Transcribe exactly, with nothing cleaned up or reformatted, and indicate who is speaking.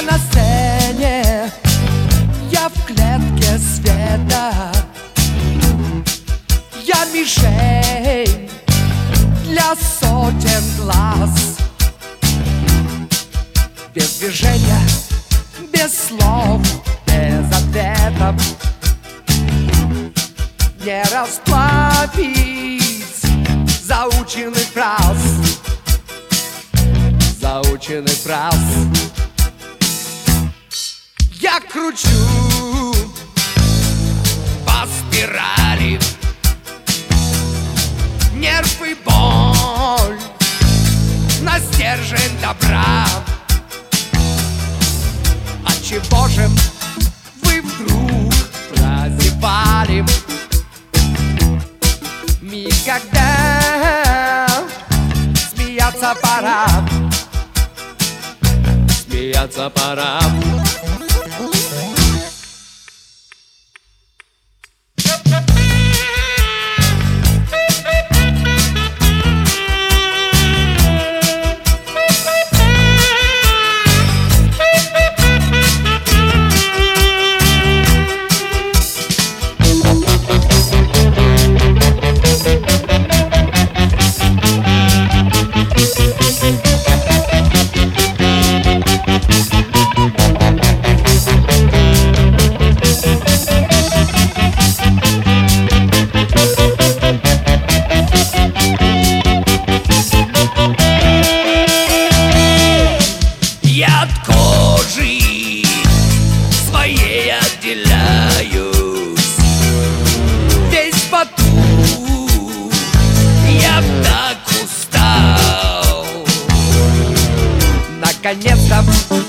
Speaker 1: Я на сцене, я в клетке света. Я мишень для сотен глаз. Без движения, без слов, без ответов не расплавить заученных фраз, заученных фраз. Я кручу по спирали, нерв и боль на стержень добра. Отчего же вы вдруг прозевали миг, когда смеяться пора, смеяться пора. Я от кожи своей отделяюсь, весь в поту, я так устал. Наконец-то